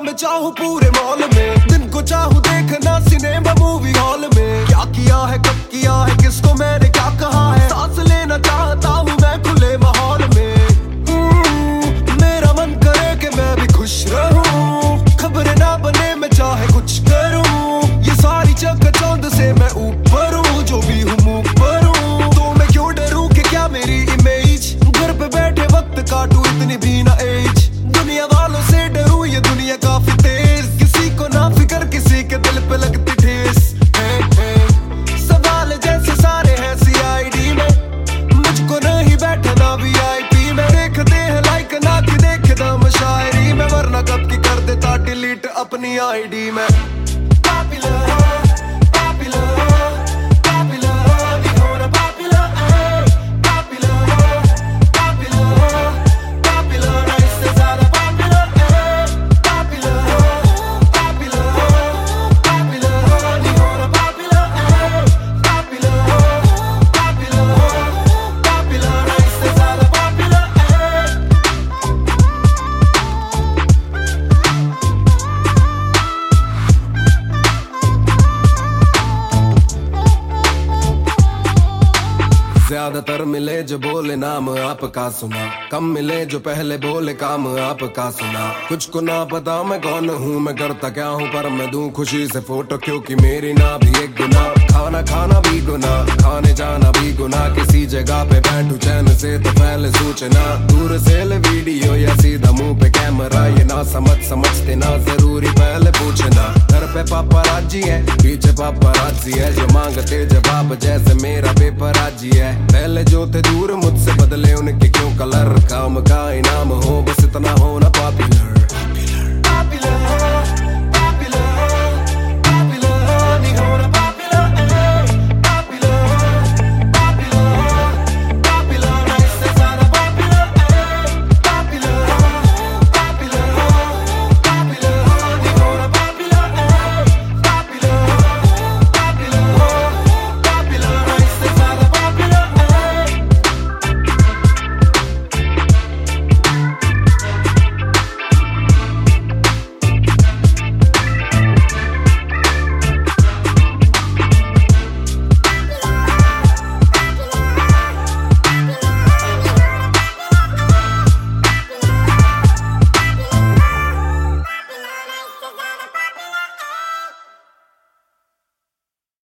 में चाहूं पूरे मॉल में, दिन को चाहूं देखना सिनेमा मूवी हॉल में। क्या किया है कब किया है किसको मैंने क्या कहा है, सांस लेना चाहता हूं मैं खुले माहौल में। मेरा मन करे कि मैं भी खुश रहूं, खबर ना बने मैं चाहे कुछ करूं। ये सारी चकाचौंध से मैं ऊपर हूं, जो भी हूं मुंह पर हूं। तो मैं क्यों डरूं कि क्या मेरी इमेज, घर पे बैठे वक्त काटूं इतनी भी ना एज। दुनिया वालों से डरूं ये दुनिया काफी तेज, किसी को ना फिक्र किसी के दिल पे लगती ठेस। सवाल जैसे सारे हैं CID में, मुझको नहीं बैठना VIP में। देखते हैं लाइक ना कि देखता मैं शायरी में, वरना कब की कर देता डिलीट अपनी ID में। ज्यादातर मिले जो बोले नाम आपका सुना, कम मिले जो पहले बोले काम आपका सुना। कुछ को ना पता मैं कौन हूँ, मैं करता क्या हूँ, पर मैं दूं खुशी से फोटो क्योंकि मेरी ना भी एक गुना। खाना खाना भी गुना, खाने जाना भी गुना, किसी जगह पे बैठूं चैन से तो पहले सूचना। दूर से ले वीडियो या सीधा मुंह पे कैमरा, ये ना समझते ना जरूरी पहले पूछना। घर पे पापराजी है पीछे पापराजी है, जो मांगते जवाब जैसे मेरा पेपर आजी है। पहले जो थे दूर मुझसे बदले उनके क्यों कलर, काम का इनाम हो बस इतना हो